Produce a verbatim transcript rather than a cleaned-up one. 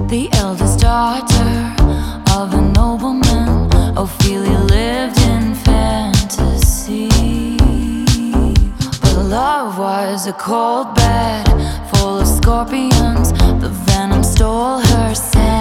the eldest daughter of a nobleman. Ophelia lived in fantasy, but love was a cold bed full of scorpions. The venom stole her sanity.